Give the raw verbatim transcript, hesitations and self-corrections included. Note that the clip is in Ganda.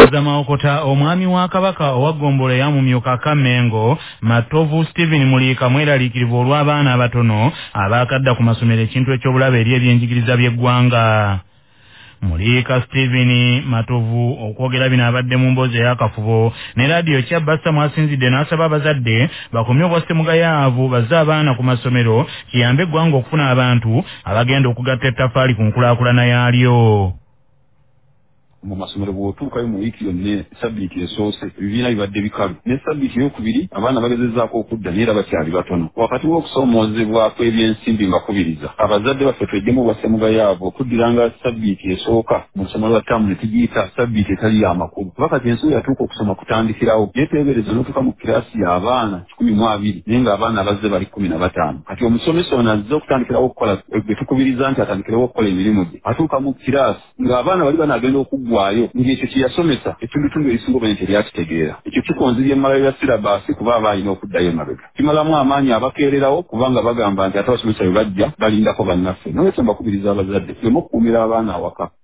Zamaokota omwami wa Kabaka owaggombolo yamumyuka Kamengo Matovu Stephen Mulika mweraliikirivu olw'abaana abatono abaakadda ku masomero ekintu eky'obulabe eri ebyenjigiriza by'eggwanga. Mulika Stephen Matovu okwogera bino abadde mu mboozi ey'akafubo ne laadiyo Kyabassa mwasinzidde n'asaba abazadde bakomye obwassemuga yaavu bazze abaana ku masomero kiyambe eggwanga okufuna abantu abagenda okugatta ettaffaali ku nkulaakulana yaalyo. Mu masomero bw'otuukayo mu wiiki yonna sabbiiti esoose ebibiina bibadde bikalu ne sabbiiti ey'okubiri abaana bagezezzaako okudda naye era bakyali batono. Wakati w'okusoomoozebwa kw'ebyensimbi nga kubiriza abazadde baffe tweddemu obwassemuga yaabwe okuddiranga sabbiiti esooka mu lusoma lwa ttaamu ne tugiyita sabbiiti etali y'amakulu kuba kati ensi yatuuka okusoma kutandikirawo yeeteebereza n'otuuka mu kiraasi y'abaana kikumi mu abiri naye ng'abaana abazze bali kkumi na bataano. Kati omusomesa ono azze okutandikirawo okukola gwe tukubiriza nti atandikirewo okukola emirimu gye atuuka mu kiraasi ng'abaana bali banaagenda okugwayo ng'ekyo kye yasomesa etundutundu erisinga obwenyi teryakitegeera. Ekyo kikonzirya emmalayo ya sirabaasi kuba aba alina okuddayo emabega. Kimalamu amaanyi abakeererawo kubanga bagamba nti ate abasomesa bwe bajja balindako bannaffe. N'olwekyo mbakubiriza abazadde tuleme okukuumira abaana awaka.